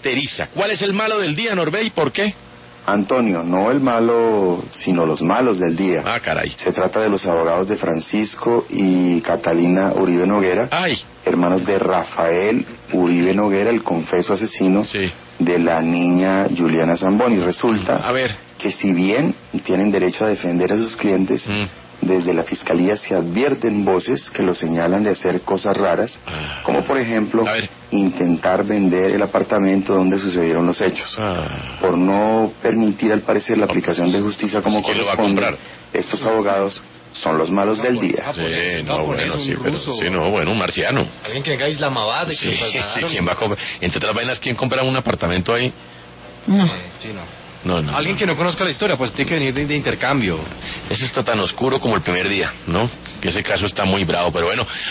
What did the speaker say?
caracteriza. ¿Cuál es el malo del día, Norbey, y por qué? Antonio, no el malo, sino los malos del día. Ah, caray. Se trata de los abogados de Francisco y Catalina Uribe Noguera, Ay. hermanos de Rafael Uribe Noguera, el confeso asesino de la niña Juliana Zamboni. Resulta que si bien tienen derecho a defender a sus clientes, desde la fiscalía se advierten voces que los señalan de hacer cosas raras, como por ejemplo intentar vender el apartamento donde sucedieron los hechos. Por no permitir al parecer la aplicación de justicia como corresponde, estos abogados son los malos del día. Un marciano. Alguien que venga a Islamabad. ¿Quién va a comprar? Entre otras vainas, ¿quién compra un apartamento ahí? No. No. Alguien que no conozca la historia, pues tiene que venir de intercambio. Eso está tan oscuro como el primer día, ¿no? Que ese caso está muy bravo, pero bueno,